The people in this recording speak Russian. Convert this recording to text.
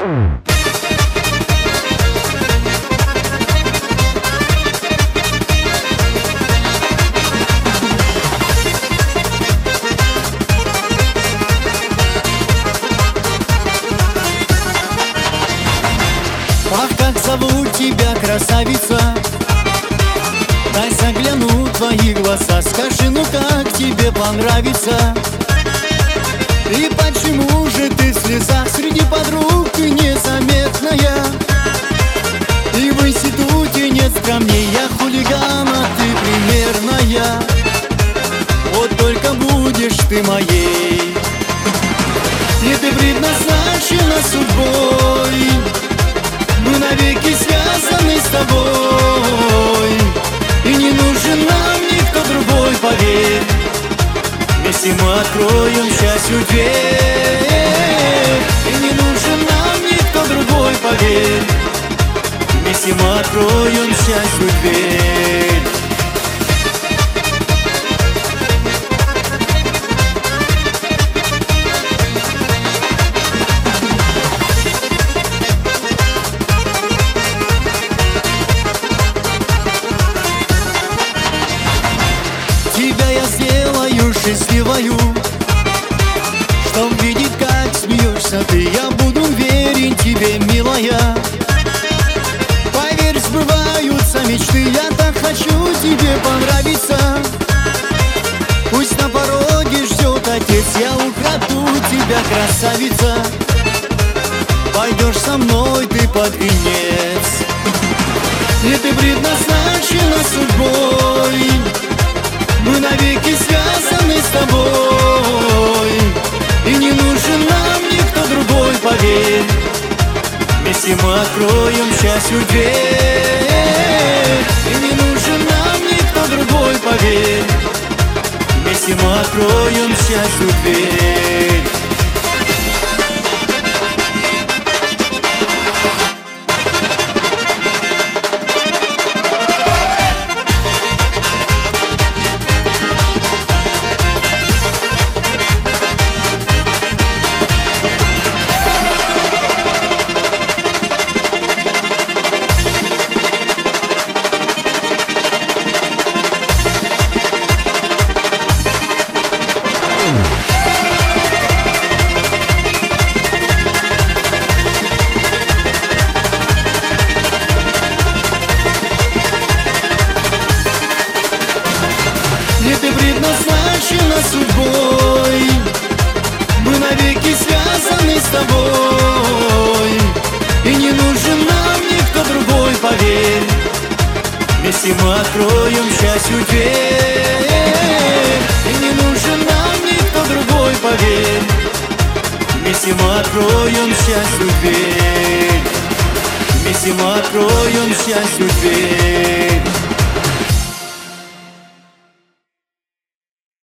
Ах, как зовут тебя, красавица? Дай загляну в твои глаза. Скажи, ну как тебе понравится? И почему же ты в слезах? Среди подруг ты незаметная, и в институте нет скромней. Я хулиган, а ты примерная. Вот только будешь ты моей, и ты предназначена судьбой. Мы навеки связаны с тобой, и не нужен нам никто другой, поверь. Вместе мы откроем счастью дверь, и не нужен нам никто другой, поверь. Вместе мы откроем счастью дверь. Тебя я сделаю счастливою, чтоб видеть, как смеешься ты. Я буду верен тебе, милая. Поверь, сбываются мечты. Я так хочу тебе понравиться. Пусть на пороге ждет отец. Я украду тебя, красавица. Пойдешь со мной ты под венец, и ты предназначена судьбой. Мы навеки связаны с тобой, и не нужен нам никто другой, поверь. Вместе мы откроем счастью дверь, и не нужен нам никто другой, поверь. Вместе мы откроем счастью дверь. И ты предназначена судьбой. Мы навеки связаны с тобой, и не нужен нам никто другой, поверь. Вместе мы откроем счастью дверь, и не нужен нам никто другой, поверь. Вместе мы откроем счастью дверь, вместе мы откроем счастью дверь.